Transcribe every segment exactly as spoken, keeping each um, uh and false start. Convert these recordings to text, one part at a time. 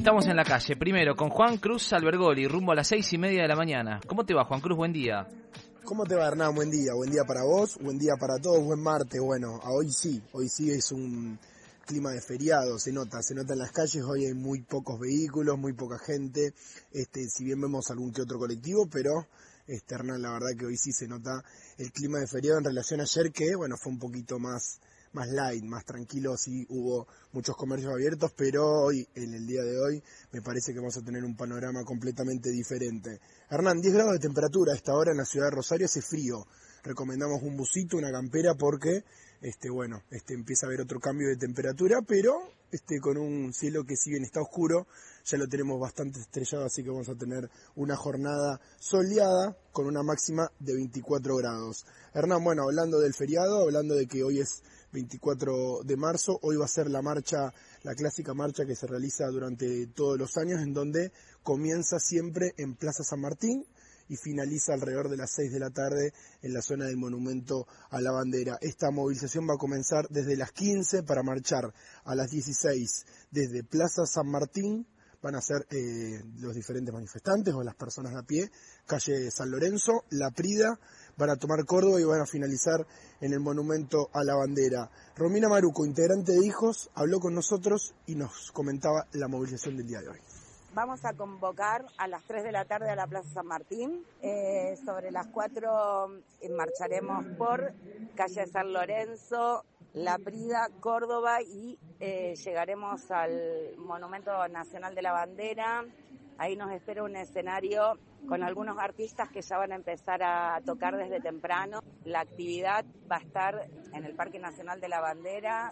estamos en la calle, primero con Juan Cruz Albergoli, rumbo a las seis y media de la mañana. ¿Cómo te va, Juan Cruz? Buen día. ¿Cómo te va, Hernán? Buen día, buen día para vos, buen día para todos, buen martes. Bueno, a hoy sí, hoy sí es un clima de feriado, se nota, se nota en las calles, hoy hay muy pocos vehículos, muy poca gente, este, si bien vemos algún que otro colectivo, pero este, Hernán, la verdad que hoy sí se nota el clima de feriado en relación a ayer, que bueno, fue un poquito más, más light, más tranquilo, sí hubo muchos comercios abiertos, pero hoy, en el día de hoy, me parece que vamos a tener un panorama completamente diferente. Hernán, diez grados de temperatura a esta hora en la ciudad de Rosario, hace frío. Recomendamos un busito, una campera, porque este bueno, este empieza a haber otro cambio de temperatura, pero este con un cielo que si bien está oscuro, ya lo tenemos bastante estrellado, así que vamos a tener una jornada soleada con una máxima de veinticuatro grados. Hernán, bueno, hablando del feriado, hablando de que hoy es veinticuatro de marzo, hoy va a ser la marcha, la clásica marcha que se realiza durante todos los años, en donde comienza siempre en Plaza San Martín y finaliza alrededor de las seis de la tarde en la zona del Monumento a la Bandera. Esta movilización va a comenzar desde las quince para marchar a las dieciséis desde Plaza San Martín. Van a ser eh, los diferentes manifestantes o las personas a pie, calle San Lorenzo, La Prida, van a tomar Córdoba y van a finalizar en el Monumento a la Bandera. Romina Maruco, integrante de Hijos, habló con nosotros y nos comentaba la movilización del día de hoy. Vamos a convocar a las tres de la tarde a la Plaza San Martín. Eh, sobre las cuatro eh, marcharemos por calle San Lorenzo, La Prida, Córdoba y eh, llegaremos al Monumento Nacional de la Bandera. Ahí nos espera un escenario con algunos artistas que ya van a empezar a tocar desde temprano. La actividad va a estar en el Parque Nacional de la Bandera.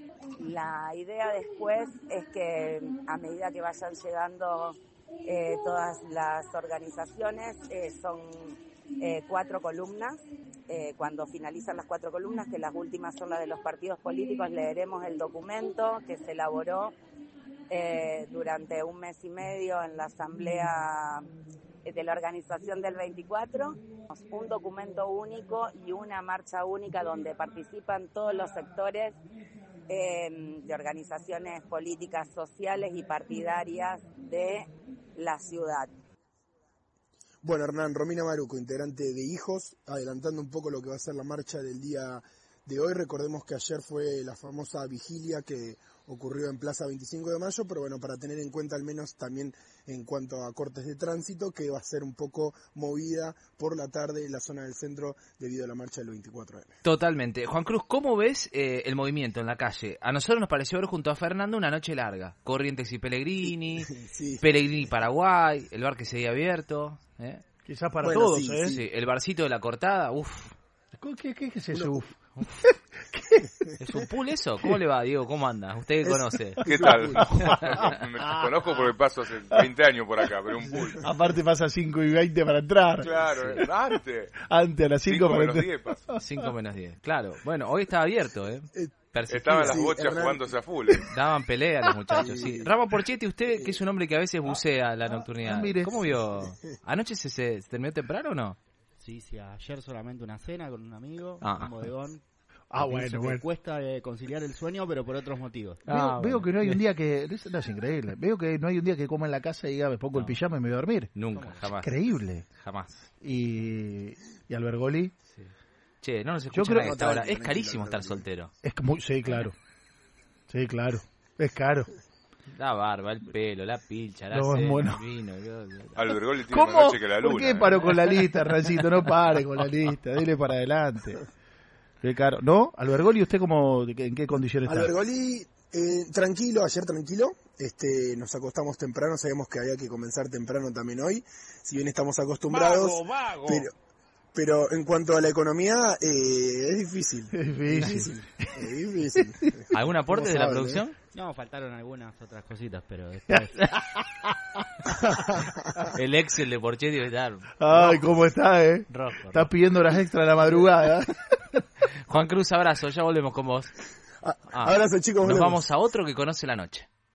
La idea después es que a medida que vayan llegando eh, todas las organizaciones, eh, son eh, cuatro columnas. Eh, cuando finalizan las cuatro columnas, que las últimas son las de los partidos políticos, leeremos el documento que se elaboró eh, durante un mes y medio en la asamblea de la organización del veinticuatro, un documento único y una marcha única donde participan todos los sectores eh, de organizaciones políticas, sociales y partidarias de la ciudad. Bueno, Hernán, Romina Maruco, integrante de Hijos, adelantando un poco lo que va a ser la marcha del día de hoy. Recordemos que ayer fue la famosa vigilia que ocurrió en Plaza veinticinco de mayo, pero bueno, para tener en cuenta al menos también en cuanto a cortes de tránsito, que va a ser un poco movida por la tarde en la zona del centro debido a la marcha del veinticuatro eme. Totalmente. Juan Cruz, ¿cómo ves eh, el movimiento en la calle? A nosotros nos pareció ver junto a Fernando una noche larga. Corrientes y Pellegrini, sí. Pellegrini Paraguay, el bar que seguía abierto. ¿eh? Quizás para bueno, todos, sí, ¿eh? Sí, el barcito de la Cortada, uff. ¿Qué, qué, qué es eso? Uno, Uf. ¿Es un pool eso? ¿Cómo le va, Diego? ¿Cómo anda? ¿Usted que conoce? ¿Qué tal? Me conozco porque paso hace veinte años por acá, pero un pool. Aparte pasa cinco y veinte para entrar. Claro, antes. Antes, a las cinco para menos entrar. diez paso. cinco menos diez, claro. Bueno, hoy estaba abierto, ¿eh? Estaban las sí, bochas Hernán. jugándose a full. ¿eh? Daban pelea los muchachos, sí. Rama Porchetti, usted que es un hombre que a veces bucea la nocturnidad. Ah, mire. ¿Cómo vio? ¿Anoche se, se, se terminó temprano o no? Sí, sí, ayer solamente una cena con un amigo, Ah. un bodegón. Ah, Me bueno, pienso que bueno. Cuesta eh, conciliar el sueño, pero por otros motivos. Veo, Ah, veo bueno. que no hay un día que... No, es increíble. Veo que no hay un día que coma en la casa y diga, me pongo el No. pijama y me voy a dormir. Nunca, jamás. Increíble. Jamás. Y, y Albergoli, Sí. Che, no nos Yo escuchan creo- a esta hora. Tranquilo, Es carísimo tranquilo, estar soltero. es que muy... Sí, claro. Sí, claro. Es caro. La barba, el pelo, la pilcha, la No, es cena, bueno. el vino. lo- lo- Albergoli tiene más ¿Cómo? noche que la luna. ¿Por qué ¿eh? paró con la lista, Rancito? No pare con la lista. Dile para adelante. Qué caro. ¿No? Albergoli, ¿usted cómo, en qué condiciones está? Albergoli, eh, tranquilo, ayer tranquilo, este, nos acostamos temprano, sabíamos que había que comenzar temprano también hoy, si bien estamos acostumbrados, Vago, vago. pero pero en cuanto a la economía, eh, es difícil. Es difícil. Es difícil. ¿Algún aporte ¿Cómo de la saben, producción? No, faltaron algunas otras cositas, pero después... El Excel de Porchetti debe estar Ay, ¿cómo está, eh? rojo. Está pidiendo horas extra a la madrugada. Juan Cruz, abrazo, ya volvemos con vos. Ah, Ah, abrazo, chicos. Nos volvemos. vamos a otro que conoce la noche.